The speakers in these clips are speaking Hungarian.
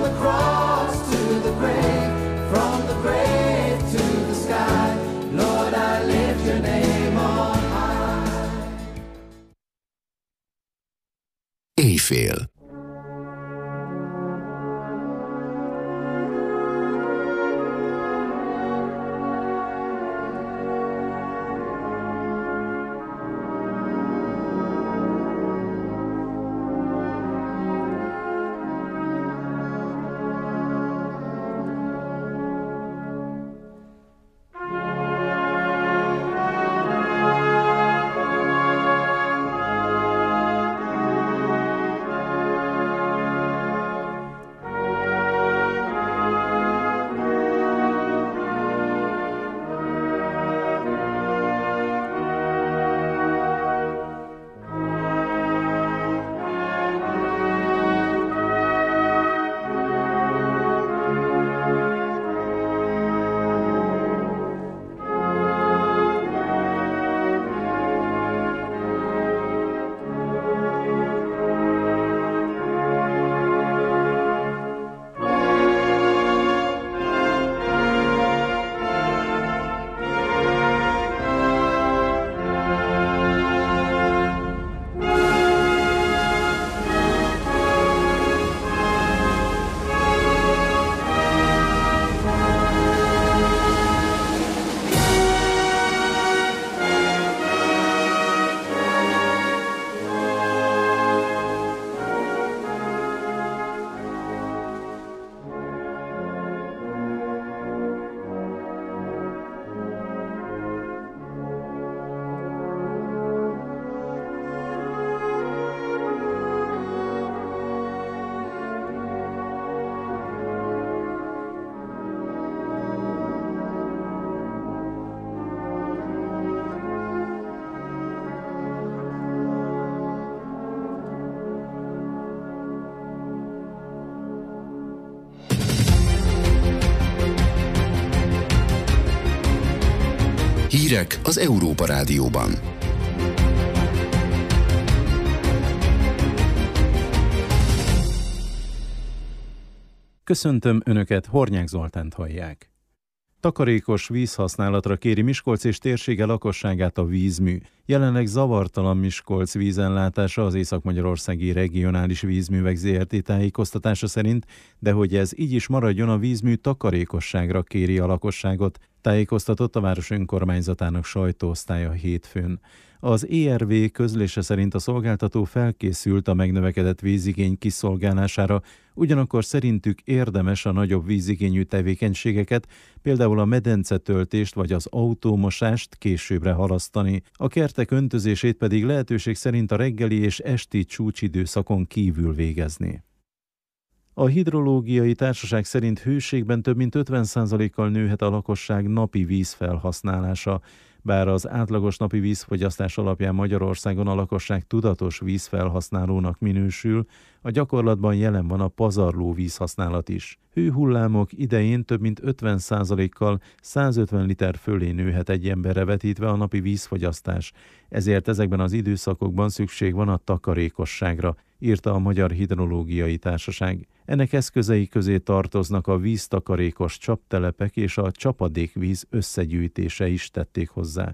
the cross to the grave, from the grave to the sky, Lord, I lift your name on high. Éjfél. Hírek az Európa Rádióban. Köszöntöm Önöket, Hornyák Zoltánt hallják. Takarékos vízhasználatra kéri Miskolc és térsége lakosságát a vízmű. Jelenleg zavartalan Miskolc vízellátása az Észak-Magyarországi Regionális Vízművek Zrt. Tájékoztatása szerint, de hogy ez így is maradjon, a vízmű takarékosságra kéri a lakosságot, tájékoztatott a város önkormányzatának sajtóosztálya hétfőn. Az ERV közlése szerint a szolgáltató felkészült a megnövekedett vízigény kiszolgálására, ugyanakkor szerintük érdemes a nagyobb vízigényű tevékenységeket, például a medencetöltést vagy az autómosást későbbre halasztani, a kertek öntözését pedig lehetőség szerint a reggeli és esti csúcsidőszakon kívül végezni. A Hidrológiai Társaság szerint hőségben több mint 50%-kal nőhet a lakosság napi vízfelhasználása. Bár az átlagos napi vízfogyasztás alapján Magyarországon a lakosság tudatos vízfelhasználónak minősül, a gyakorlatban jelen van a pazarló vízhasználat is. Hőhullámok idején több mint 50%-kal 150 liter fölé nőhet egy emberre vetítve a napi vízfogyasztás, ezért ezekben az időszakokban szükség van a takarékosságra, írta a Magyar Hidrológiai Társaság. Ennek eszközei közé tartoznak a víztakarékos csaptelepek és a csapadékvíz összegyűjtése is, tették hozzá.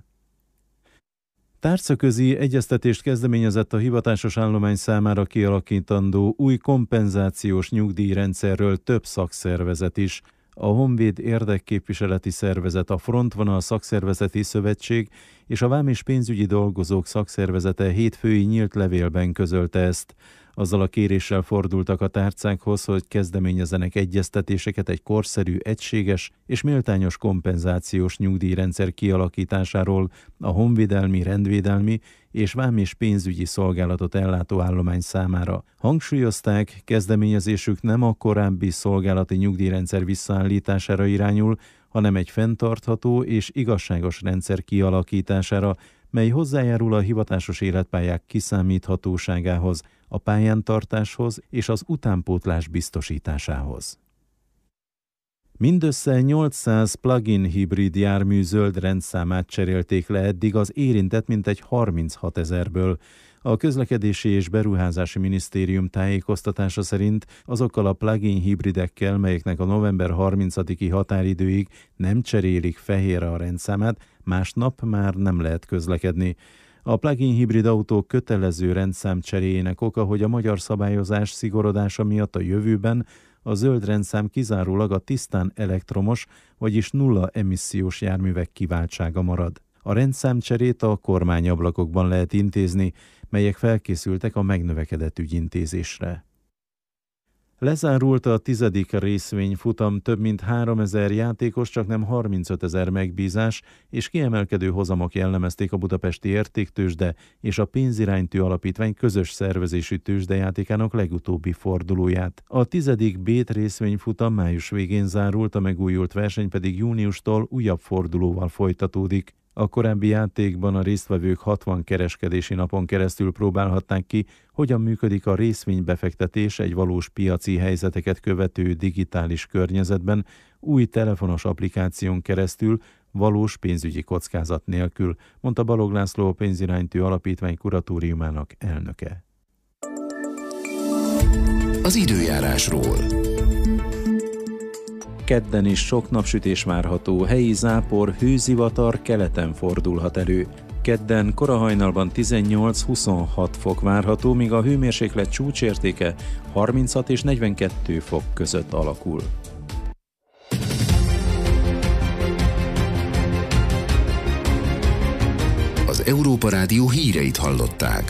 Tárcaközi egyeztetést kezdeményezett a hivatásos állomány számára kialakítandó új kompenzációs nyugdíjrendszerről több szakszervezet is. A Honvéd érdekképviseleti szervezet, a Frontvonal szakszervezeti szövetség és a Vám és pénzügyi dolgozók szakszervezete hétfői nyílt levélben közölte ezt. Azzal a kéréssel fordultak a tárcákhoz, hogy kezdeményezzenek egyeztetéseket egy korszerű, egységes és méltányos kompenzációs nyugdíjrendszer kialakításáról a honvédelmi, rendvédelmi és vám és pénzügyi szolgálatot ellátó állomány számára. Hangsúlyozták, kezdeményezésük nem a korábbi szolgálati nyugdíjrendszer visszaállítására irányul, hanem egy fenntartható és igazságos rendszer kialakítására, mely hozzájárul a hivatásos életpályák kiszámíthatóságához, a pályántartáshoz és az utánpótlás biztosításához. Mindössze 800 plug-in hibrid jármű zöld rendszámát cserélték le eddig az érintett mintegy 36 000-ből. A Közlekedési és Beruházási Minisztérium tájékoztatása szerint azokkal a plug-in hibridekkel, melyeknek a november 30-i határidőig nem cserélik fehérre a rendszámát, másnap már nem lehet közlekedni. A plug-in hibrid autók kötelező rendszám cseréjének oka, hogy a magyar szabályozás szigorodása miatt a jövőben a zöld rendszám kizárólag a tisztán elektromos, vagyis nulla emissziós járművek kiváltsága marad. A rendszámcserét a kormányablakokban lehet intézni, melyek felkészültek a megnövekedett ügyintézésre. Lezárult a 10. részvényfutam, több mint 3000 játékos, csaknem 35 000 megbízás és kiemelkedő hozamok jellemezték a Budapesti Értéktőzsde és a Pénziránytű Alapítvány közös szervezésű tőzsdejátékának legutóbbi fordulóját. A 10. B-t részvényfutam május végén zárult, a megújult verseny pedig júniustól újabb fordulóval folytatódik. A korábbi játékban a résztvevők 60 kereskedési napon keresztül próbálhatták ki, hogyan működik a részvénybefektetés egy valós piaci helyzeteket követő digitális környezetben, új telefonos applikáción keresztül, valós pénzügyi kockázat nélkül, mondta Balogh László, a Pénziránytű Alapítvány kuratóriumának elnöke. Az időjárásról. Kedden is sok napsütés várható, helyi zápor, hőzivatar keleten fordulhat elő. Kedden korahajnalban 18-26 fok várható, míg a hőmérséklet csúcsértéke 36 és 42 fok között alakul. Az Európa Rádió híreit hallották.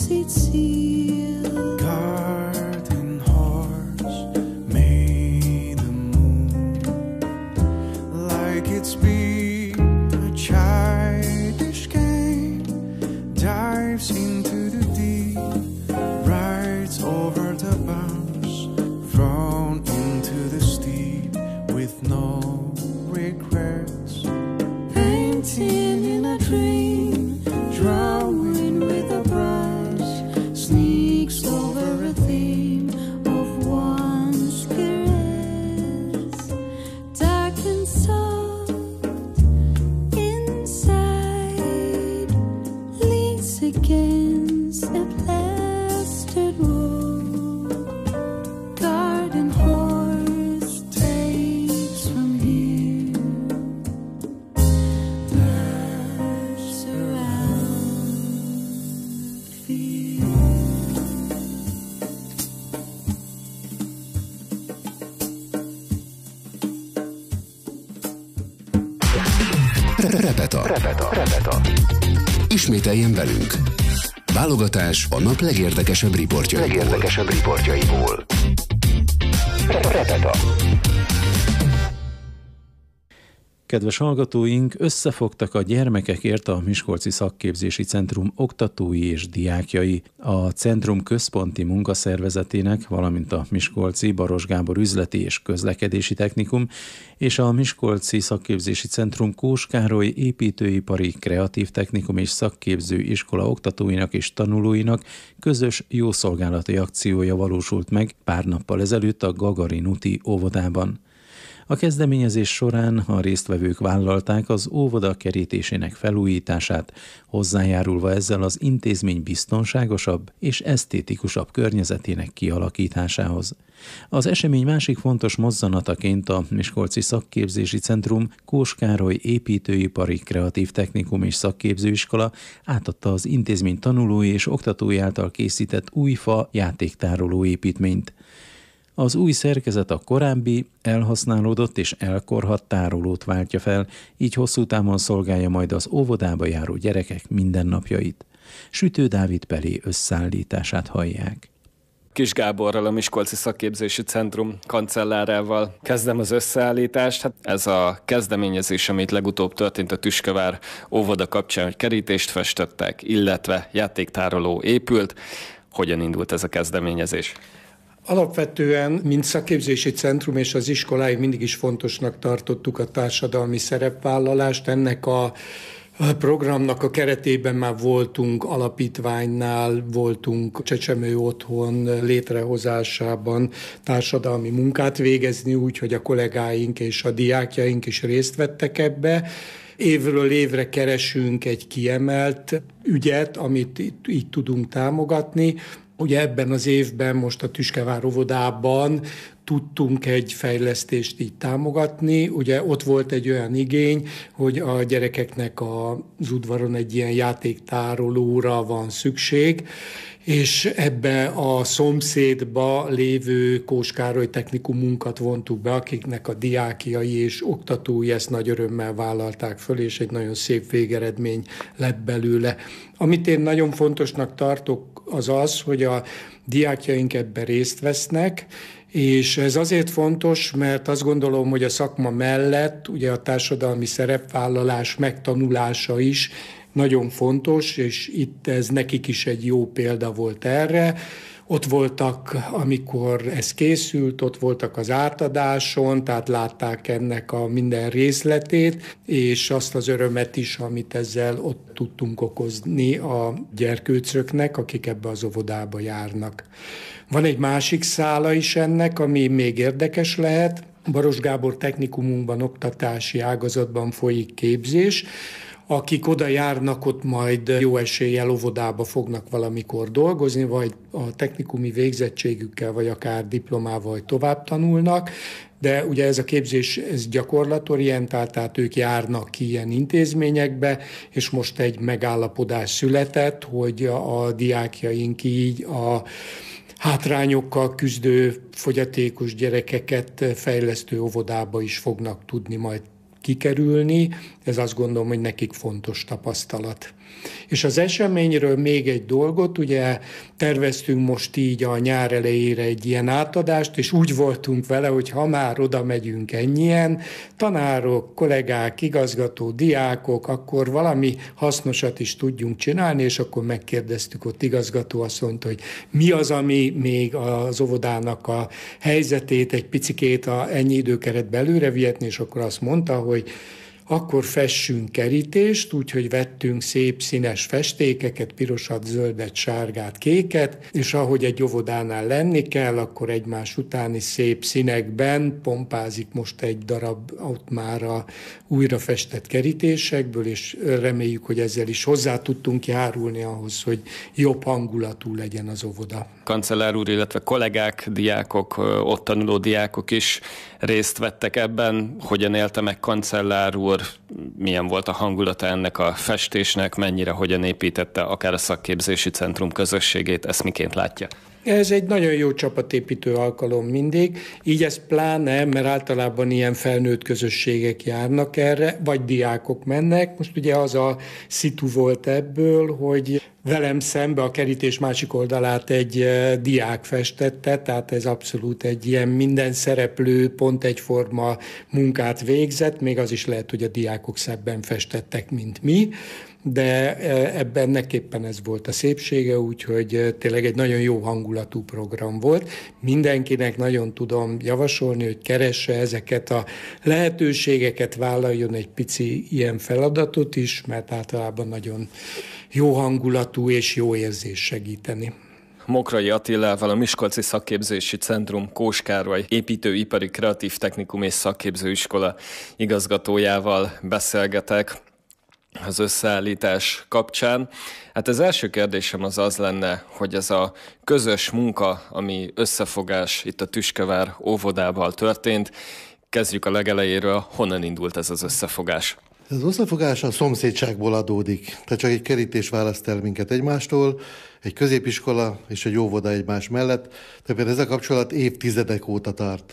seat seal. Garden horse made the moon like it's been a childish game. Dives into the deep, rides over the bounds, thrown into the steep with no regrets. Painting in a dream, drawing with a brush, sneaks over a theme of one's caress. Dark and soft inside, leans against a plastered wall. Garden horse takes from here, laps around fear. Repeta. Ismételjen velünk. Válogatás a nap legérdekesebb riportjaiból. Repeta. Kedves hallgatóink, összefogtak a gyermekekért a Miskolci Szakképzési Centrum oktatói és diákjai. A centrum központi munkaszervezetének, valamint a Miskolci Baros Gábor Üzleti és Közlekedési Technikum és a Miskolci Szakképzési Centrum Kós Károly Építőipari Kreatív Technikum és Szakképző Iskola oktatóinak és tanulóinak közös jószolgálati akciója valósult meg pár nappal ezelőtt a Gagarin úti óvodában. A kezdeményezés során a résztvevők vállalták az óvoda kerítésének felújítását, hozzájárulva ezzel az intézmény biztonságosabb és esztétikusabb környezetének kialakításához. Az esemény másik fontos mozzanataként a Miskolci Szakképzési Centrum Kós Károly Építőipari Kreatív Technikum és Szakképzőiskola átadta az intézmény tanulói és oktatói által készített új fa játéktároló építményt. Az új szerkezet a korábbi, elhasználódott és elkorhadt tárolót váltja fel, így hosszú távon szolgálja majd az óvodába járó gyerekek mindennapjait. Sütő Dávid Pelé összeállítását hallják. Kis Gáborral, a Miskolci Szakképzési Centrum kancellárával kezdem az összeállítást. Hát ez a kezdeményezés, amit legutóbb történt a Tüskevár óvoda kapcsán, hogy kerítést festettek, illetve játéktároló épült. Hogyan indult ez a kezdeményezés? Alapvetően, mint szakképzési centrum és az iskoláig mindig is fontosnak tartottuk a társadalmi szerepvállalást. Ennek a programnak a keretében már voltunk alapítványnál, voltunk Csecsemő Otthon létrehozásában társadalmi munkát végezni, úgyhogy a kollégáink és a diákjaink is részt vettek ebbe. Évről évre keresünk egy kiemelt ügyet, amit így tudunk támogatni. Ugye ebben az évben most a Tüskevár óvodában tudtunk egy fejlesztést így támogatni. Ugye ott volt egy olyan igény, hogy a gyerekeknek az udvaron egy ilyen játéktárolóra van szükség, és ebbe a szomszédba lévő Kós Károly Technikumunkat vontuk be, akiknek a diákjai és oktatói ezt nagy örömmel vállalták föl, és egy nagyon szép végeredmény lett belőle. Amit én nagyon fontosnak tartok, az az, hogy a diákjaink ebben részt vesznek, és ez azért fontos, mert azt gondolom, hogy a szakma mellett ugye a társadalmi szerepvállalás megtanulása is nagyon fontos, és itt ez nekik is egy jó példa volt erre. Ott voltak, amikor ez készült, ott voltak az átadáson, tehát látták ennek a minden részletét, és azt az örömet is, amit ezzel ott tudtunk okozni a gyerkőcöknek, akik ebbe az óvodába járnak. Van egy másik szála is ennek, ami még érdekes lehet. Baros Gábor Technikumunkban oktatási ágazatban folyik képzés. Akik oda járnak, ott majd jó eséllyel óvodába fognak valamikor dolgozni, vagy a technikumi végzettségükkel, vagy akár diplomával tovább tanulnak. De ugye ez a képzés ez gyakorlatorientált, tehát ők járnak ki ilyen intézményekbe, és most egy megállapodás született, hogy a diákjaink így a hátrányokkal küzdő fogyatékos gyerekeket fejlesztő óvodába is fognak tudni majd kikerülni. Ez azt gondolom, hogy nekik fontos tapasztalat. És az eseményről még egy dolgot, ugye terveztünk most így a nyár elejére egy ilyen átadást, és úgy voltunk vele, hogy ha már oda megyünk ennyien, tanárok, kollégák, igazgató, diákok, akkor valami hasznosat is tudjunk csinálni, és akkor megkérdeztük ott igazgató asszonyt, hogy mi az, ami még az óvodának a helyzetét egy picikét ennyi időkeretbe előre vihetni, és akkor azt mondta, hogy akkor fessünk kerítést, úgyhogy vettünk szép színes festékeket, pirosat, zöldet, sárgát, kéket, és ahogy egy óvodánál lenni kell, akkor egymás utáni szép színekben pompázik most egy darab ott már a újra festett kerítésekből, és reméljük, hogy ezzel is hozzá tudtunk járulni ahhoz, hogy jobb hangulatú legyen az óvoda. Kancellár úr, illetve kollégák, diákok, ott tanuló diákok is részt vettek ebben. Hogyan élte meg kancellár úr? Milyen volt a hangulata ennek a festésnek? Mennyire, hogyan építette akár a szakképzési centrum közösségét? Ezt miként látja? Ez egy nagyon jó csapatépítő alkalom mindig, így ez pláne, mert általában ilyen felnőtt közösségek járnak erre, vagy diákok mennek. Most ugye az a szitu volt ebből, hogy velem szembe a kerítés másik oldalát egy diák festette, tehát ez abszolút egy ilyen minden szereplő pont egyforma munkát végzett, még az is lehet, hogy a diákok szebben festettek, mint mi, de ebben neképpen ez volt a szépsége, úgyhogy tényleg egy nagyon jó hangulatú program volt. Mindenkinek nagyon tudom javasolni, hogy keresse ezeket a lehetőségeket, vállaljon egy pici ilyen feladatot is, mert általában nagyon jó hangulatú és jó érzés segíteni. Mokrai Attilával, a Miskolci Szakképzési Centrum Kós Károly építőipari kreatív technikum és szakképzőiskola igazgatójával beszélgetek az összeállítás kapcsán. Hát az első kérdésem az lenne, hogy ez a közös munka, ami összefogás itt a Tüskevár óvodával történt, kezdjük a legelejéről, honnan indult ez az összefogás? Az összefogás a szomszédságból adódik. Tehát csak egy kerítés választ el minket egymástól, egy középiskola és egy óvoda egymás mellett. Tehát ez a kapcsolat évtizedek óta tart.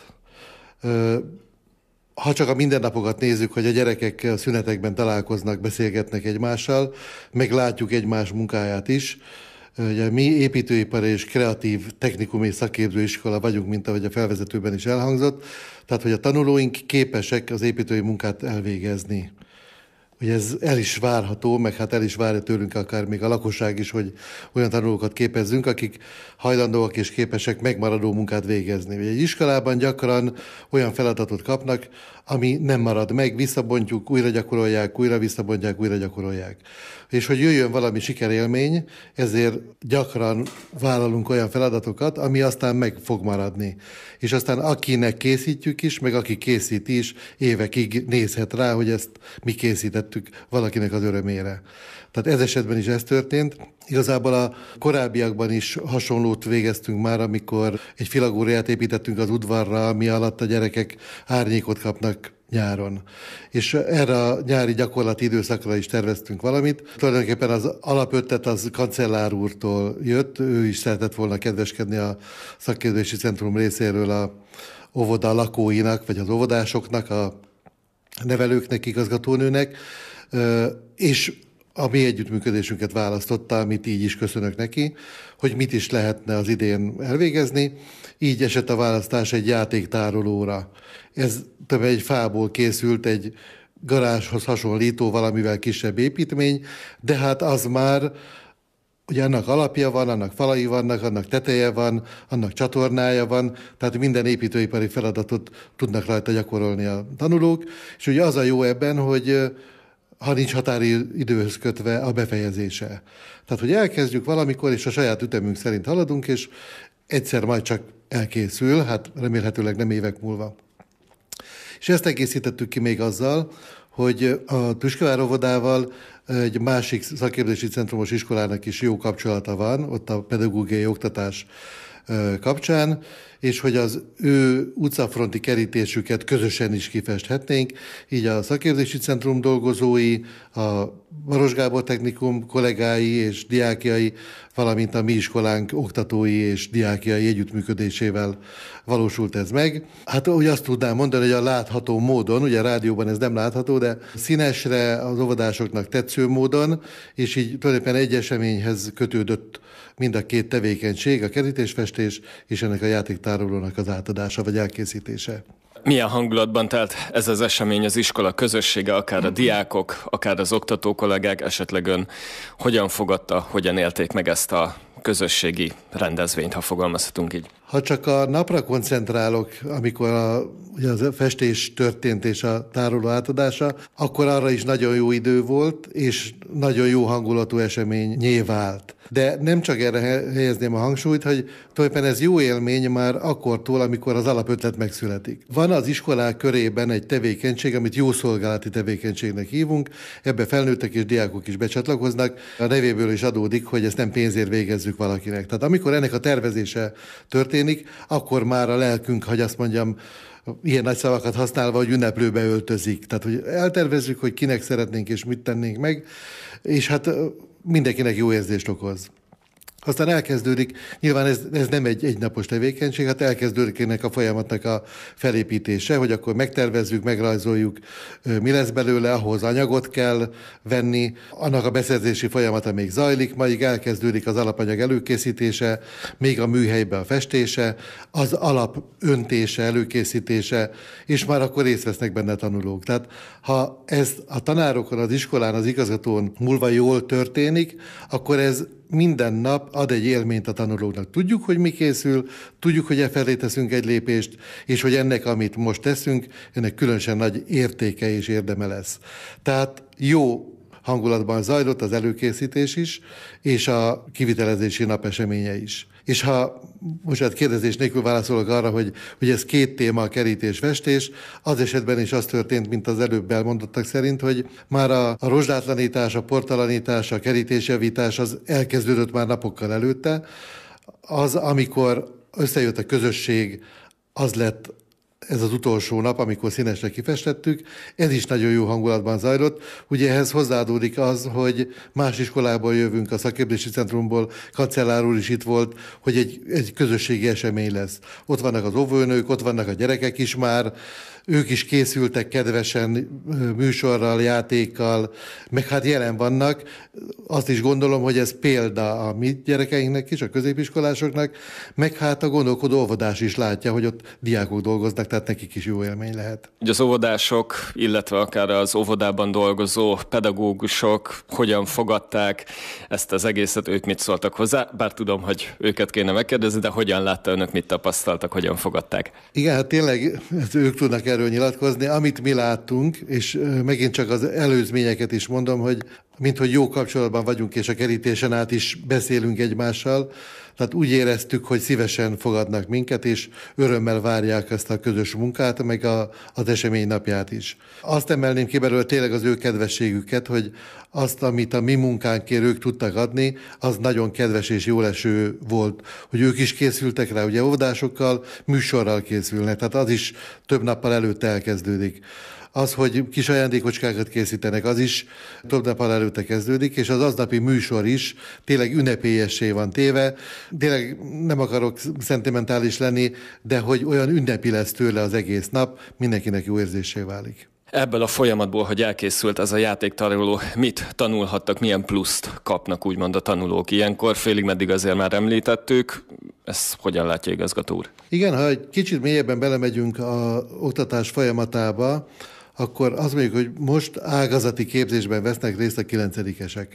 Ha csak a mindennapokat nézzük, hogy a gyerekek a szünetekben találkoznak, beszélgetnek egymással, meg látjuk egymás munkáját is. Ugye mi építőipar és kreatív technikum és szakképzőiskola vagyunk, mint ahogy a felvezetőben is elhangzott, tehát hogy a tanulóink képesek az építői munkát elvégezni. Ugye ez el is várható, meg hát el is várja tőlünk akár még a lakosság is, hogy olyan tanulókat képezzünk, akik hajlandóak és képesek megmaradó munkát végezni. Ugye egy iskolában gyakran olyan feladatot kapnak, ami nem marad meg, visszabontjuk, újra gyakorolják, újra visszabontják, újra gyakorolják. És hogy jöjjön valami sikerélmény, ezért gyakran vállalunk olyan feladatokat, ami aztán meg fog maradni. És aztán akinek készítjük is, meg aki készít is, évekig nézhet rá, hogy ezt mi készítettük valakinek az örömére. Tehát ez esetben is ez történt. Igazából a korábbiakban is hasonlót végeztünk már, amikor egy filagóriát építettünk az udvarra, ami alatt a gyerekek árnyékot kapnak nyáron. És erre a nyári gyakorlati időszakra is terveztünk valamit. Tulajdonképpen az alapötlet az kancellár úrtól jött, ő is szeretett volna kedveskedni a szakképzési centrum részéről a óvoda lakóinak, vagy az óvodásoknak, a nevelőknek, igazgatónőnek, és a mi együttműködésünket választotta, amit így is köszönök neki, hogy mit is lehetne az idén elvégezni. Így esett a választás egy játéktárolóra. Ez többé egy fából készült, egy garázshoz hasonlító, valamivel kisebb építmény, de hát az már, ugye annak alapja van, annak falai vannak, annak teteje van, annak csatornája van, tehát minden építőipari feladatot tudnak rajta gyakorolni a tanulók, és ugye az a jó ebben, hogy ha nincs határidőhöz kötve a befejezése. Tehát, hogy elkezdjük valamikor, és a saját ütemünk szerint haladunk, és egyszer majd csak elkészül, hát remélhetőleg nem évek múlva. És ezt egészítettük ki még azzal, hogy a Tüskevár óvodával egy másik szakképzési centrumos iskolának is jó kapcsolata van, ott a pedagógiai oktatás kapcsán, és hogy az ő utcafronti kerítésüket közösen is kifesthetnénk. Így a szakképzési centrum dolgozói, a Baros Gábor Technikum kollégái és diákjai, valamint a mi iskolánk oktatói és diákjai együttműködésével valósult ez meg. Hát úgy azt tudnám mondani, hogy a látható módon, ugye a rádióban ez nem látható, de színesre, az óvodásoknak tetsző módon, és így tulajdonképpen egy eseményhez kötődött mind a két tevékenység, a kerítésfestés és ennek a játéktárolónak az átadása vagy elkészítése. Milyen hangulatban telt ez az esemény az iskola közössége, akár a diákok, akár az oktató kollégák, esetleg ön hogyan fogadta, hogyan élték meg ezt a közösségi rendezvényt, ha fogalmazhatunk így? Ha csak a napra koncentrálok, amikor ugye a festés történt és a tároló átadása, akkor arra is nagyon jó idő volt, és nagyon jó hangulatú eseményé vált. De nem csak erre helyezném a hangsúlyt, hogy tulajdonképpen ez jó élmény már akkortól, amikor az alapötlet megszületik. Van az iskolák körében egy tevékenység, amit jószolgálati tevékenységnek hívunk, ebbe felnőttek és diákok is becsatlakoznak. A nevéből is adódik, hogy ezt nem pénzért végezzük valakinek. Tehát amikor ennek a tervezése történik, akkor már a lelkünk, hogy azt mondjam, ilyen nagy szavakat használva, hogy ünneplőbe öltözik. Tehát, hogy eltervezzük, hogy kinek szeretnénk és mit tennénk meg, és hát mindenkinek jó érzést okoz. Aztán elkezdődik, nyilván ez nem egy egynapos tevékenység, hát elkezdődik ennek a folyamatnak a felépítése, hogy akkor megtervezzük, megrajzoljuk, mi lesz belőle, ahhoz anyagot kell venni, annak a beszerzési folyamata még zajlik, majd elkezdődik az alapanyag előkészítése, még a műhelybe a festése, az alap öntése, előkészítése, és már akkor részt vesznek benne tanulók. Tehát ha ez a tanárokon, az iskolán, az igazgatón múlva jól történik, akkor ez minden nap ad egy élményt a tanulóknak. Tudjuk, hogy mi készül, tudjuk, hogy felé teszünk egy lépést, és hogy ennek, amit most teszünk, ennek különösen nagy értéke és érdeme lesz. Tehát jó hangulatban zajlott az előkészítés is, és a kivitelezési nap eseménye is. És ha most kérdezés nélkül válaszolok arra, hogy ez két téma, a kerítés-festés, az esetben is az történt, mint az előbb elmondottak szerint, hogy már a rozsdátlanítás, a portalanítás, a kerítésjavítás az elkezdődött már napokkal előtte. Az, amikor összejött a közösség, az lett ez az utolsó nap, amikor színesre kifestettük, ez is nagyon jó hangulatban zajlott. Ugye ehhez hozzáadódik az, hogy más iskolából jövünk, a szakképzési centrumból, kancellár úr is itt volt, hogy egy közösségi esemény lesz. Ott vannak az óvónők, ott vannak a gyerekek is már, ők is készültek kedvesen műsorral, játékkal, meg hát jelen vannak. Azt is gondolom, hogy ez példa a mi gyerekeinknek is, a középiskolásoknak, meg hát a gondolkodó óvodás is látja, hogy ott diákok dolgoznak, tehát nekik is jó élmény lehet. Ugye az óvodások, illetve akár az óvodában dolgozó pedagógusok hogyan fogadták ezt az egészet, ők mit szóltak hozzá? Bár tudom, hogy őket kéne megkérdezni, de hogyan látta önök, mit tapasztaltak, hogyan fogadták? Igen, hát tényleg ők tudnak erről nyilatkozni. Amit mi láttunk, és megint csak az előzményeket is mondom, hogy minthogy jó kapcsolatban vagyunk, és a kerítésen át is beszélünk egymással, tehát úgy éreztük, hogy szívesen fogadnak minket, és örömmel várják ezt a közös munkát, meg az esemény napját is. Azt emelném ki belőle tényleg az ő kedvességüket, hogy azt, amit a mi munkánkért ők tudtak adni, az nagyon kedves és jóleső volt, hogy ők is készültek rá, ugye óvodásokkal, műsorral készülnek, tehát az is több nappal előtte elkezdődik. Az, hogy kis ajándékocskákat készítenek, az is több nappal előtte kezdődik, és az aznapi műsor is tényleg ünnepélyessé van téve. Tényleg nem akarok szentimentális lenni, de hogy olyan ünnepi lesz tőle az egész nap, mindenkinek jó érzéssé válik. Ebből a folyamatból, hogy elkészült ez a játéktároló, mit tanulhattak, milyen pluszt kapnak úgymond a tanulók ilyenkor? Félig meddig azért már említettük. Ezt hogyan látja, igazgató úr? Igen, ha egy kicsit mélyebben belemegyünk az oktatás folyamatába, akkor azt mondjuk, hogy most ágazati képzésben vesznek részt a 9-esek.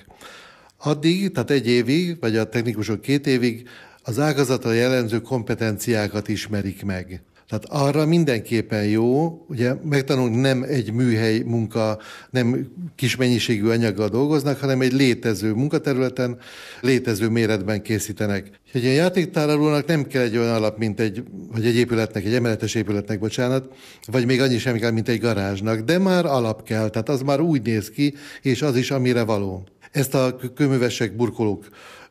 Addig, tehát 1 évig, vagy a technikusok 2 évig az ágazatra jellemző kompetenciákat ismerik meg. Tehát arra mindenképpen jó, ugye megtanulni nem egy műhely munka, nem kis mennyiségű anyaggal dolgoznak, hanem egy létező munkaterületen, létező méretben készítenek. Egy ilyen játéktárolónak nem kell egy olyan alap, mint egy épületnek, egy emeletes épületnek, bocsánat, vagy még annyi sem kell, mint egy garázsnak, de már alap kell, tehát az már úgy néz ki, és az is, amire való. Ezt a kőművesek, burkolók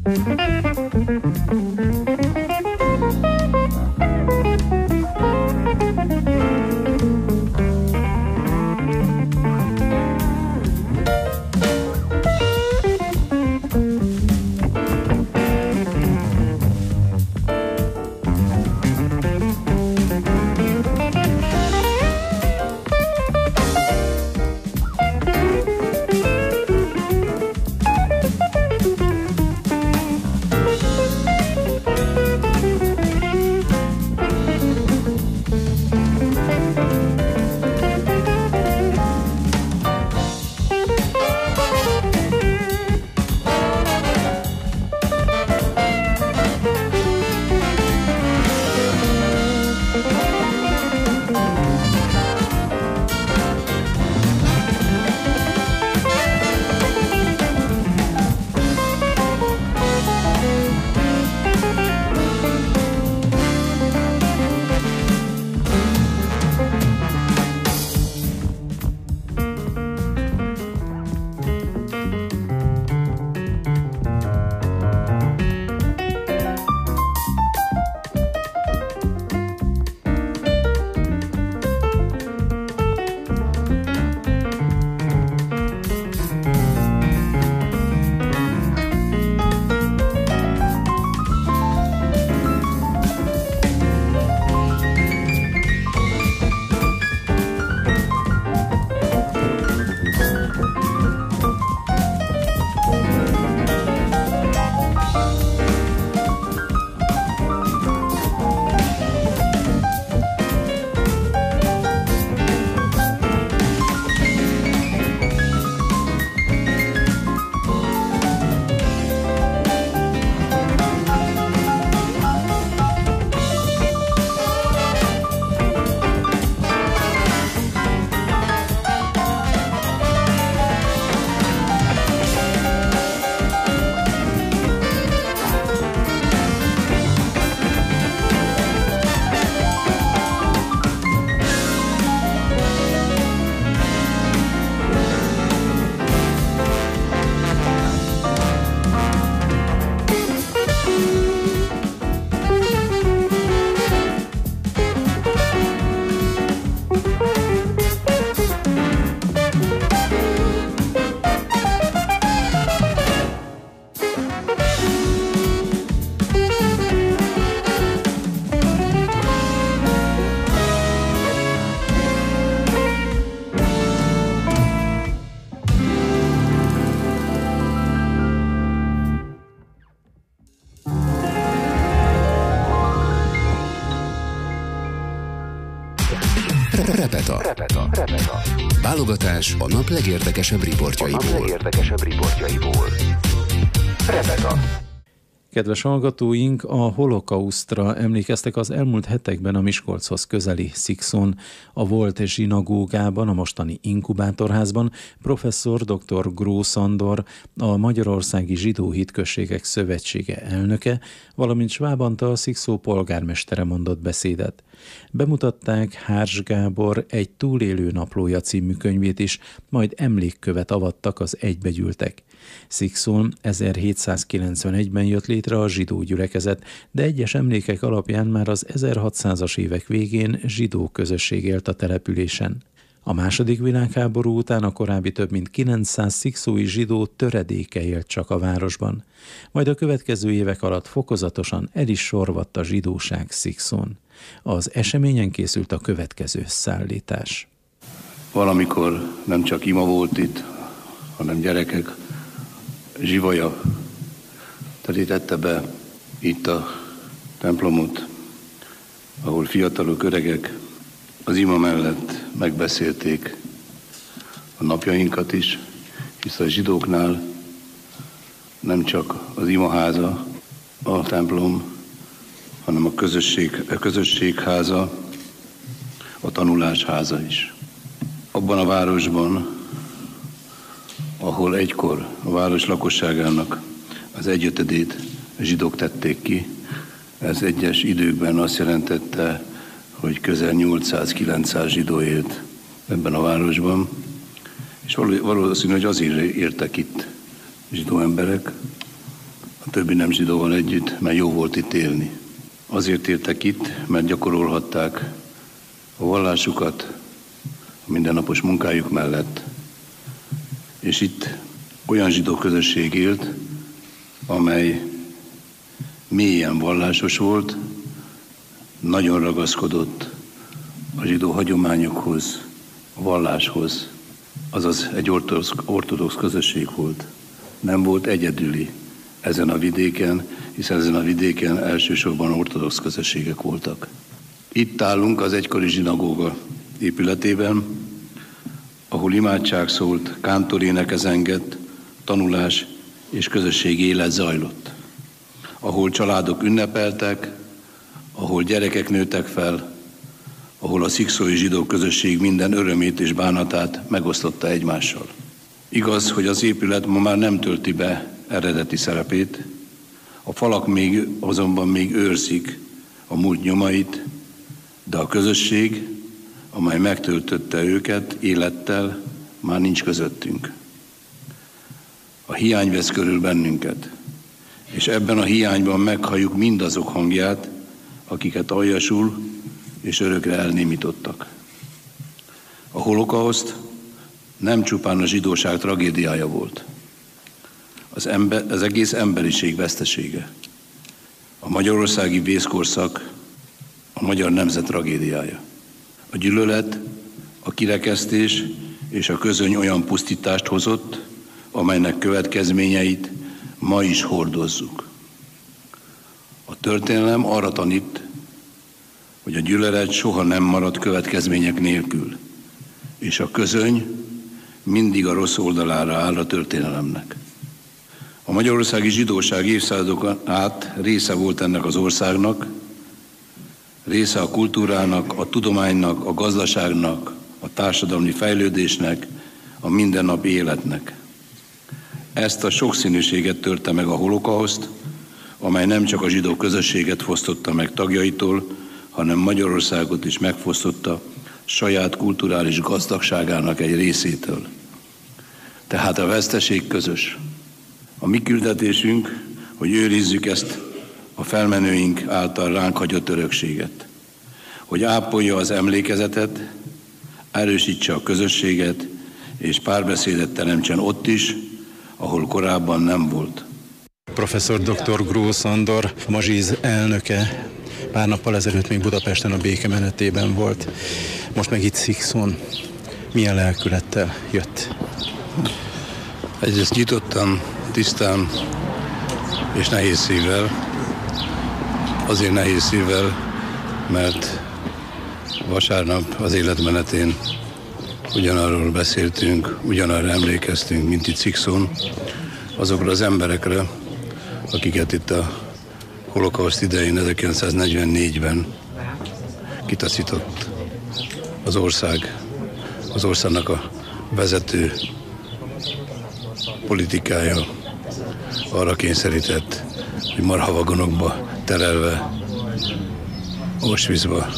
Repeta. Válogatás a nap legérdekesebb riportjaiból. Repeta. Kedves hallgatóink, a holokausztra emlékeztek az elmúlt hetekben a Miskolchoz közeli Szikszón, a volt zsinagógában, a mostani inkubátorházban professzor dr. Grósz Andor, a Magyarországi Zsidó Hitközségek Szövetsége elnöke, valamint Schwab Antal Szikszó polgármestere mondott beszédet. Bemutatták Hárs Gábor Egy túlélő naplója című könyvét is, majd emlékkövet avattak az egybegyűltek. Szikszón 1791-ben jött létre a zsidó gyülekezet, de egyes emlékek alapján már az 1600-as évek végén zsidó közösség élt a településen. A II. Világháború után a korábbi több mint 900 szikszói zsidó töredéke élt csak a városban. Majd a következő évek alatt fokozatosan el is sorvadt a zsidóság Szikszón. Az eseményen készült a következő szállítás. Valamikor nem csak ima volt itt, hanem gyerekek, zsivaja terítette be itt a templomot, ahol fiatalok, öregek az ima mellett megbeszélték a napjainkat is, hisz a zsidóknál nem csak az imaháza a templom, hanem a közösségháza, a tanulásháza is. Abban a városban, ahol egykor a város lakosságának az 1/5 zsidók tették ki, ez egyes időkben azt jelentette, hogy közel 800-900 zsidó élt ebben a városban, és valószínű, hogy azért értek itt zsidó emberek, a többi nem zsidóval együtt, mert jó volt itt élni. Azért éltek itt, mert gyakorolhatták a vallásukat a mindennapos munkájuk mellett. És itt olyan zsidó közösség élt, amely mélyen vallásos volt, nagyon ragaszkodott a zsidó hagyományokhoz, a valláshoz, azaz egy ortodox közösség volt. Nem volt egyedüli ezen a vidéken, hiszen ezen a vidéken elsősorban ortodox közösségek voltak. Itt állunk az egykori zsinagóga épületében, ahol imádság szólt, kántoréneke zengett, tanulás és közösségi élet zajlott. Ahol családok ünnepeltek, ahol gyerekek nőttek fel, ahol a szikszói zsidó közösség minden örömét és bánatát megosztotta egymással. Igaz, hogy az épület ma már nem tölti be eredeti szerepét, a falak azonban még őrzik a múlt nyomait, de a közösség, amely megtöltötte őket élettel, már nincs közöttünk. A hiány vesz körül bennünket, és ebben a hiányban meghalljuk mindazok hangját, akiket aljasul és örökre elnémítottak. A holokauszt nem csupán a zsidóság tragédiája volt, az egész emberiség vesztesége. A magyarországi vészkorszak a magyar nemzet tragédiája. A gyűlölet, a kirekesztés és a közöny olyan pusztítást hozott, amelynek következményeit ma is hordozzuk. A történelem arra tanít, hogy a gyűlölet soha nem marad következmények nélkül, és a közöny mindig a rossz oldalára áll a történelemnek. A magyarországi zsidóság évszázadokon át része volt ennek az országnak, része a kultúrának, a tudománynak, a gazdaságnak, a társadalmi fejlődésnek, a mindennapi életnek. Ezt a sokszínűséget törte meg a holokauszt, amely nem csak a zsidó közösséget fosztotta meg tagjaitól, hanem Magyarországot is megfosztotta saját kulturális gazdagságának egy részétől. Tehát a veszteség közös. A mi küldetésünk, hogy őrizzük ezt a felmenőink által ránk hagyott örökséget, hogy ápolja az emlékezetet, erősítse a közösséget, és párbeszédet teremtsen ott is, ahol korábban nem volt. Professzor dr. Grósz Andor, a Mazsiz elnöke, pár nappal ezelőtt még Budapesten a békemenetében volt, most meg itt Szikszón. Milyen lelkülettel jött? Egyrészt nyitottan, tisztán és nehéz szívvel. Azért nehéz szívvel, mert vasárnap az életmenetén ugyanarról beszéltünk, ugyanarra emlékeztünk, mint itt Szikszón, azokra az emberekre, akiket itt a holokauszt idején 1944-ben kitaszított az ország, az országnak a vezető politikája arra kényszerített, hogy marhavagonokba terelve Auschwitzba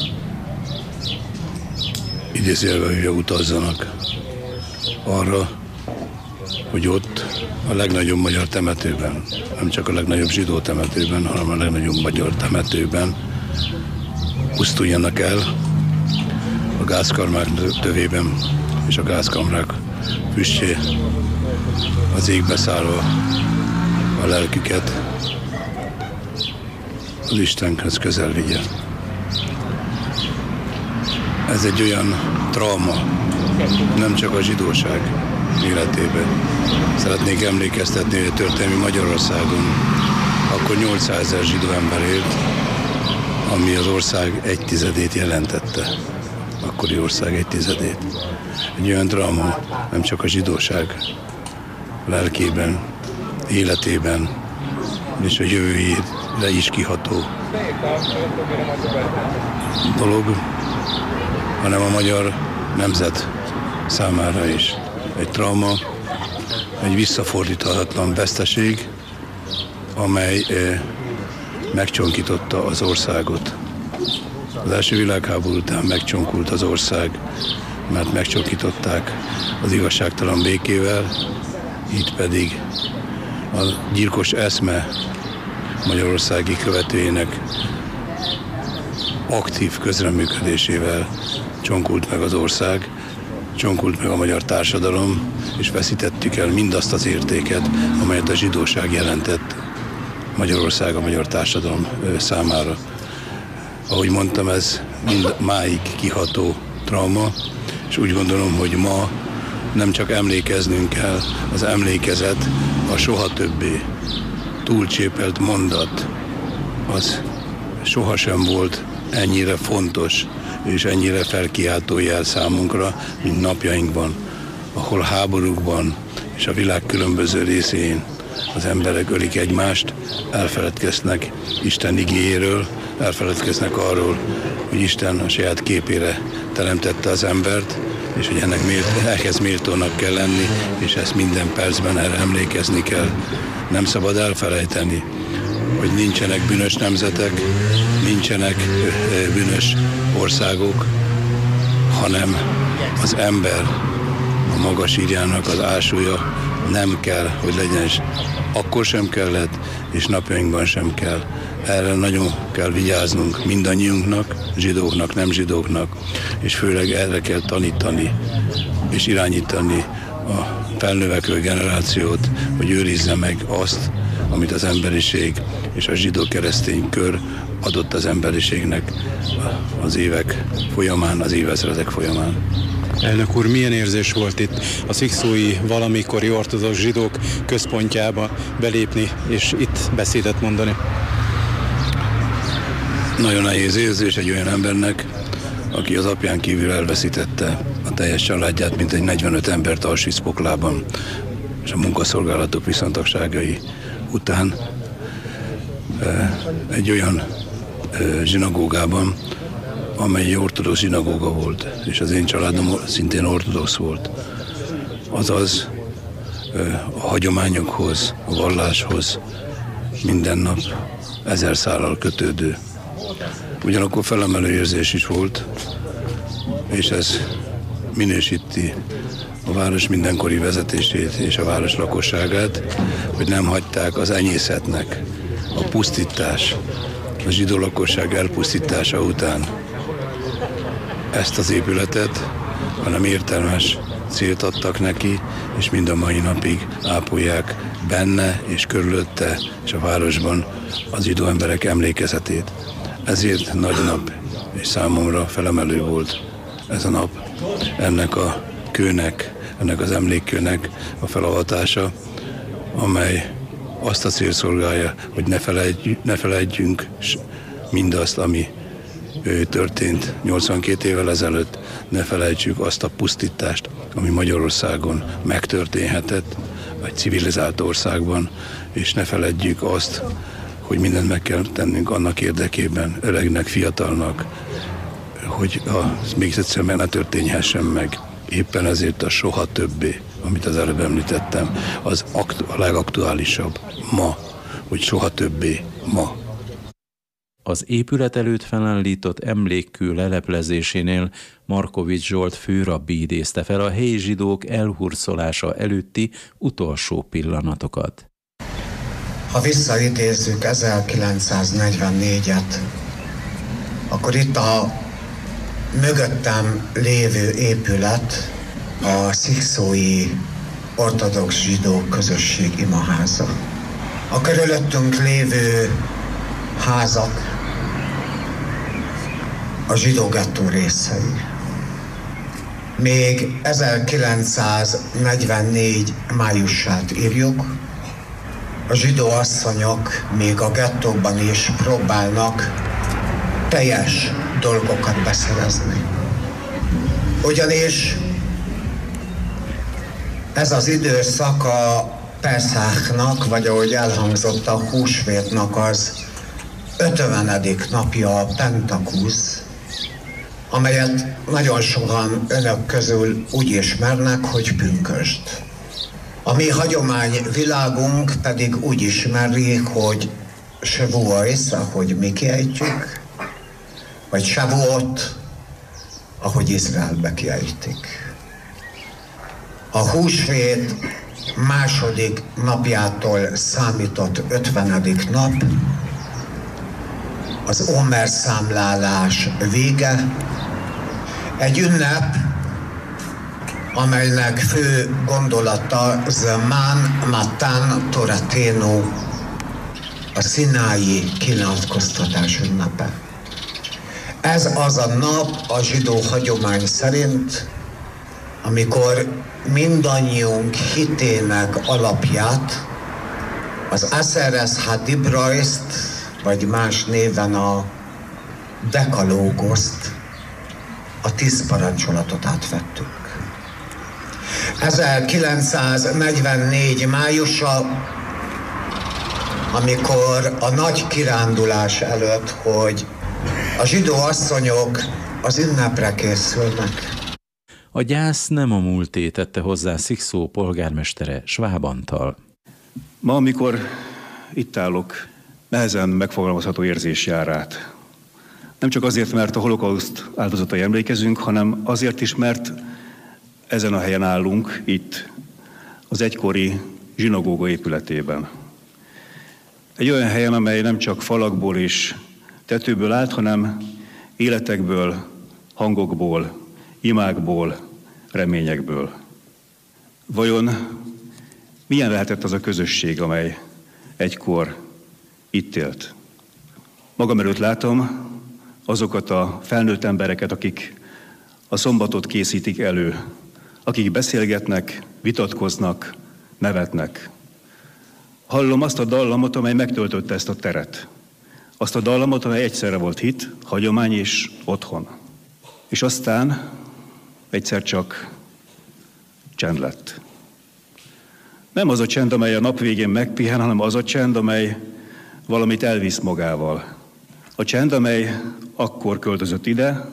idézőjelbe utazzanak arra, hogy ott a legnagyobb magyar temetőben, nem csak a legnagyobb zsidó temetőben, hanem a legnagyobb magyar temetőben pusztuljanak el a gázkarmák tövében és a gázkamrák füstjé az égbe szállva a lelküket az Istenhez közel vigye. Ez egy olyan trauma, nem csak a zsidóság életében. Szeretnék emlékeztetni, hogy a történelmi Magyarországon akkor 800 000 zsidó ember élt, ami az ország 1/10 jelentette. Akkori ország 1/10. Egy olyan trauma, nem csak a zsidóság lelkében, életében, és a jövőjére is kiható dolog, hanem a magyar nemzet számára is. Egy trauma, egy visszafordíthatatlan veszteség, amely megcsonkította az országot. Az első világháború után megcsonkult az ország, mert megcsonkították az igazságtalan békével, itt pedig a gyilkos eszme magyarországi követőjének aktív közreműködésével csonkult meg az ország, csonkult meg a magyar társadalom, és veszítettük el mindazt az értéket, amelyet a zsidóság jelentett Magyarország a magyar társadalom számára. Ahogy mondtam, ez mind máig kiható trauma, és úgy gondolom, hogy ma nem csak emlékeznünk kell, az emlékezet, a soha többé túlcsépelt mondat, az sohasem volt ennyire fontos és ennyire felkiáltó jel számunkra, mint napjainkban, ahol háborúkban és a világ különböző részén az emberek ölik egymást, elfeledkeznek Isten igéjéről, elfeledkeznek arról, hogy Isten a saját képére teremtette az embert, és hogy ehhez méltónak kell lenni, és ezt minden percben erre emlékezni kell. Nem szabad elfelejteni, hogy nincsenek bűnös nemzetek, nincsenek bűnös országok, hanem az ember a maga sírjának az ásója nem kell, hogy legyen, és akkor sem kellett, és napjainkban sem kell. Erre nagyon kell vigyáznunk mindannyiunknak, zsidóknak, nem zsidóknak, és főleg erre kell tanítani és irányítani a felnövekvő generációt, hogy őrizze meg azt, amit az emberiség és a zsidó-keresztény kör adott az emberiségnek az évek folyamán, az évezredek folyamán. Elnök úr, milyen érzés volt itt a szikszói valamikori ortodox zsidók központjába belépni, és itt beszédet mondani? Nagyon nehéz érzés egy olyan embernek, aki az apján kívül elveszítette a teljes családját, mint egy 45 embert Auschwitz poklában, és a munkaszolgálatok viszontagságai után egy olyan zsinagógában, amely egy ortodox zsinagóga volt, és az én családom szintén ortodox volt. Azaz a hagyományokhoz, a valláshoz minden nap 1000 szállal kötődő. Ugyanakkor felemelő érzés is volt, és ez minősíti a város mindenkori vezetését és a város lakosságát, hogy nem hagyták az enyészetnek, a pusztítás, a zsidó lakosság elpusztítása után ezt az épületet, hanem értelmes célt adtak neki, és mind a mai napig ápolják benne és körülötte és a városban az zsidó emberek emlékezetét. Ezért nagy nap, és számomra felemelő volt ez a nap. Ennek a kőnek, ennek az emlékkőnek a felavatása, amely azt a célt szolgálja, hogy ne felejtjünk mindazt, ami történt 82 évvel ezelőtt, ne felejtsük azt a pusztítást, ami Magyarországon megtörténhetett, egy civilizált országban, és ne feledjük azt, hogy mindent meg kell tennünk annak érdekében, öregnek, fiatalnak, hogy még egyszer ne történhessen meg. Éppen ezért a soha többé, amit az előbb említettem, az a legaktuálisabb ma, hogy soha többé ma. Az épület előtt felállított emlékkő leleplezésénél Markovics Zsolt főrabbi idézte fel a helyi zsidók elhurcolása előtti utolsó pillanatokat. Ha visszaidézzük 1944-et, akkor itt a mögöttem lévő épület a szikszói ortodox zsidó közösség imaháza. A körülöttünk lévő házak a zsidó gettó részei. Még 1944 májusát írjuk, a zsidó asszonyok még a gettóban is próbálnak teljes dolgokat beszerezni. Ugyanis ez az időszak a Peszáknak, vagy ahogy elhangzott, a húsvétnak az 50. napja a Pentakusz, amelyet nagyon sokan önök közül úgy ismernek, hogy pünkösd. A mi hagyományvilágunk pedig úgy ismeri, hogy Shavuos, ahogy mi kiejtjük, vagy Shavuot, ahogy Izraelbe kiejtik. A húsvét második napjától számított 50. nap, az Omer számlálás vége, egy ünnep, amelynek fő gondolata Zaman Matan Torateno, a színái kinyilatkoztatás ünnepe. Ez az a nap a zsidó hagyomány szerint, amikor mindannyiunk hitének alapját, az Aseres HaDibraist, vagy más néven a Dekalógoszt, a 10 parancsolatot átvettük. 1944 májusa, amikor a nagy kirándulás előtt, hogy a zsidó asszonyok az ünnepre készülnek. A gyász nem a múlté, tette hozzá Szikszó polgármestere Schwab Antal. Ma, amikor itt állok, nehezen megfogalmazható érzés jár át. Nem csak azért, mert a holokauszt áldozatai emlékezünk, hanem azért is, mert ezen a helyen állunk, itt, az egykori zsinagóga épületében. Egy olyan helyen, amely nem csak falakból és tetőből állt, hanem életekből, hangokból, imákból, reményekből. Vajon milyen lehetett az a közösség, amely egykor itt élt? Magam előtt látom azokat a felnőtt embereket, akik a szombatot készítik elő, akik beszélgetnek, vitatkoznak, nevetnek. Hallom azt a dallamot, amely megtöltötte ezt a teret. Azt a dallamot, amely egyszerre volt hit, hagyomány és otthon. És aztán egyszer csak csend lett. Nem az a csend, amely a nap végén megpihen, hanem az a csend, amely valamit elvisz magával. A csend, amely akkor költözött ide,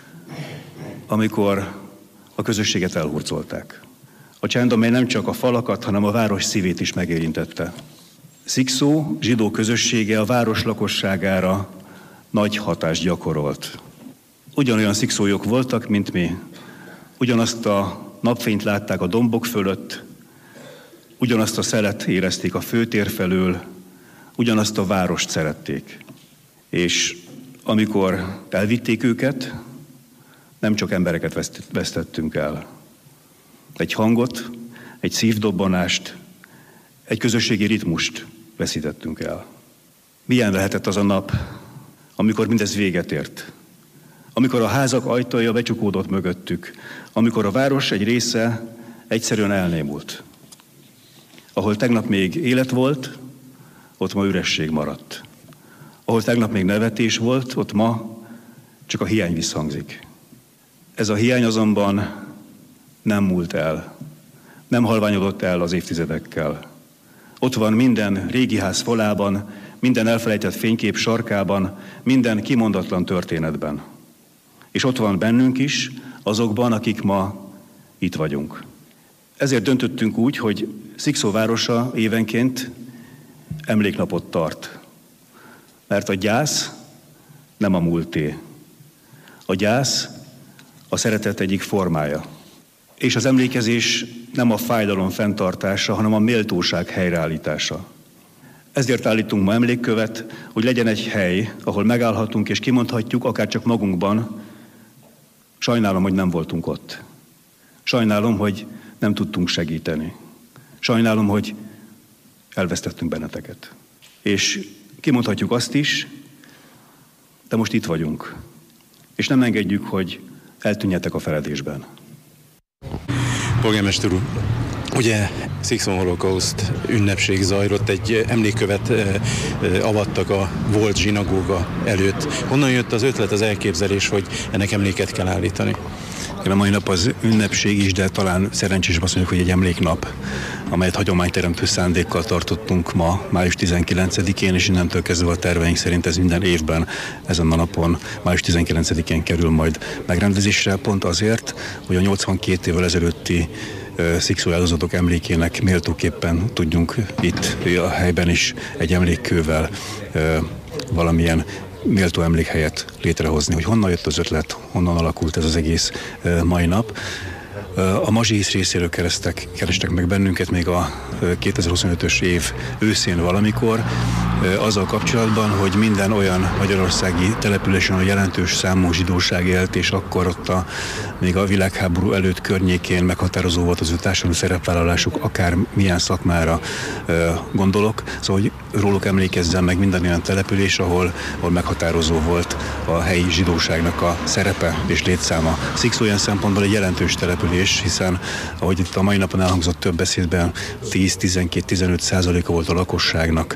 amikor a közösséget elhurcolták. A csend, amely nem csak a falakat, hanem a város szívét is megérintette. Szikszó zsidó közössége a város lakosságára nagy hatást gyakorolt. Ugyanolyan szikszólyok voltak, mint mi. Ugyanazt a napfényt látták a dombok fölött, ugyanazt a szelet érezték a főtér felől, ugyanazt a várost szerették. És amikor elvitték őket, nem csak embereket vesztettünk el. Egy hangot, egy szívdobbanást, egy közösségi ritmust veszítettünk el. Milyen lehetett az a nap, amikor mindez véget ért? Amikor a házak ajtaja becsukódott mögöttük, amikor a város egy része egyszerűen elnémult. Ahol tegnap még élet volt, ott ma üresség maradt. Ahol tegnap még nevetés volt, ott ma csak a hiány visszhangzik. Ez a hiány azonban nem múlt el, nem halványodott el az évtizedekkel. Ott van minden régi ház falában, minden elfelejtett fénykép sarkában, minden kimondatlan történetben. És ott van bennünk is, azokban, akik ma itt vagyunk. Ezért döntöttünk úgy, hogy Szikszó városa évenként emléknapot tart. Mert a gyász nem a múlté. A gyász a szeretet egyik formája. És az emlékezés nem a fájdalom fenntartása, hanem a méltóság helyreállítása. Ezért állítunk ma emlékkövet, hogy legyen egy hely, ahol megállhatunk és kimondhatjuk, akár csak magunkban, sajnálom, hogy nem voltunk ott. Sajnálom, hogy nem tudtunk segíteni. Sajnálom, hogy elvesztettünk benneteket. És kimondhatjuk azt is, de most itt vagyunk. És nem engedjük, hogy eltűnjetek a feledésben. Polgármester úr, ugye Szikszón holokauszt ünnepség zajlott, egy emlékkövet avattak a volt zsinagóga előtt. Honnan jött az ötlet, az elképzelés, hogy ennek emléket kell állítani? A mai nap az ünnepség is, de talán szerencsésebb azt mondjuk, hogy egy emléknap, amelyet hagyományteremtő szándékkal tartottunk ma, május 19-én, és innentől kezdve a terveink szerint ez minden évben ezen a napon, május 19-én kerül majd megrendezésre, pont azért, hogy a 82 évvel ezelőtti szikszó áldozatok emlékének méltóképpen tudjunk itt a helyben is egy emlékkővel valamilyen méltó emlékhelyet létrehozni, hogy honnan jött az ötlet, honnan alakult ez az egész mai nap. A Mazsihisz részéről kerestek meg bennünket még a 2025-ös év őszén valamikor, azzal kapcsolatban, hogy minden olyan magyarországi településen a jelentős számú zsidóság élt, és akkor ott még a világháború előtt környékén meghatározó volt az ő társadalmi szerepvállalásuk, akár milyen szakmára gondolok. Szóval, hogy róluk emlékezzen meg minden olyan település, ahol meghatározó volt a helyi zsidóságnak a szerepe és létszáma. Szikszó ilyen szempontból egy jelentős település, hiszen, ahogy itt a mai napon elhangzott több beszédben, 10-12-15%-a volt a lakosságnak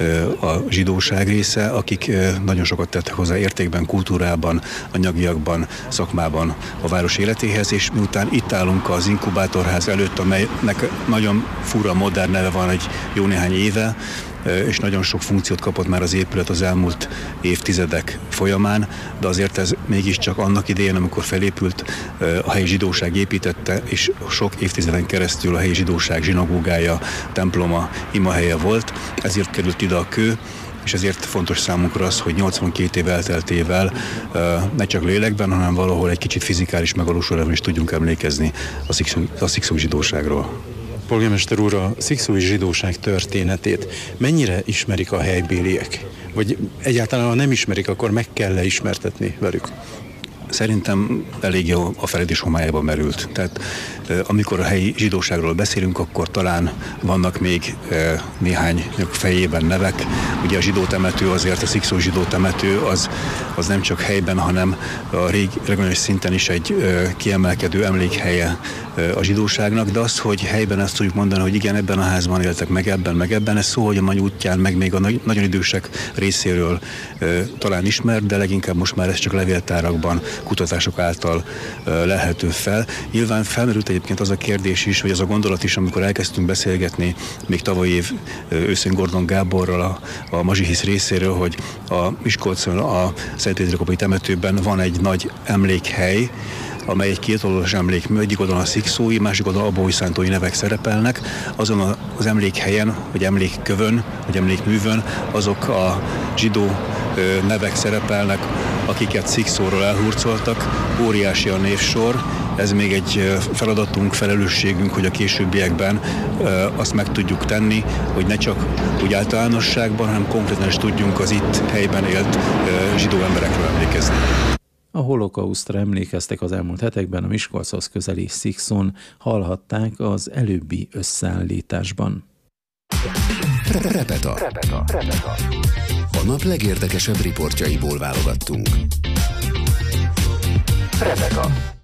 a zsidóság része, akik nagyon sokat tettek hozzá értékben, kultúrában, anyagiakban, szakmában a város életéhez, és miután itt állunk az inkubátorház előtt, amelynek nagyon fura, modern neve van egy jó néhány éve, és nagyon sok funkciót kapott már az épület az elmúlt évtizedek folyamán, de azért ez mégiscsak annak idején, amikor felépült, a helyi zsidóság építette, és sok évtizeden keresztül a helyi zsidóság zsinagógája, temploma, imahelye volt, ezért került ide a kő, és ezért fontos számunkra az, hogy 82 év elteltével ne csak lélekben, hanem valahol egy kicsit fizikális megvalósulásban is tudjunk emlékezni a szikszói zsidóságról. Polgármester úr, a szikszói zsidóság történetét mennyire ismerik a helybéliek? Vagy egyáltalán, ha nem ismerik, akkor meg kell ismertetni velük? Szerintem elég jó a feledés homályába merült. Tehát amikor a helyi zsidóságról beszélünk, akkor talán vannak még néhány fejében nevek. Ugye a zsidó temető, azért a szikszói zsidó temető az nem csak helyben, hanem a regionális szinten is egy kiemelkedő emlékhelye a zsidóságnak, de az, hogy helyben ezt tudjuk mondani, hogy igen, ebben a házban éltek, meg ebben, ez szó, hogy a mai útján, meg még a nagyon idősek részéről talán ismert, de leginkább most már ez csak levéltárakban, kutatások által lelhető fel. Nyilván felmerült egyébként az a kérdés is, vagy az a gondolat is, amikor elkezdtünk beszélgetni még tavaly év őszén Gordon Gáborral a Mazsihisz részéről, hogy a Miskolcon, a Szent Édrikopai temetőben van egy nagy emlékhely, amely egy kétoldalas emlékmű, egyik oldalon a szikszói, másik oldalon a abói-szántói nevek szerepelnek. Azon az emlékhelyen, vagy emlékkövön, vagy emlékművön azok a zsidó nevek szerepelnek, akiket szikszóról elhurcoltak. Óriási a névsor. Ez még egy feladatunk, felelősségünk, hogy a későbbiekben azt meg tudjuk tenni, hogy ne csak úgy általánosságban, hanem konkrétan is tudjunk az itt helyben élt zsidó emberekről emlékezni. A holokausztra emlékeztek az elmúlt hetekben a Miskolchoz közeli Szikszón, hallhatták az előbbi összeállításban. Repeta. A nap legérdekesebb riportjaiból válogattunk. Repeta.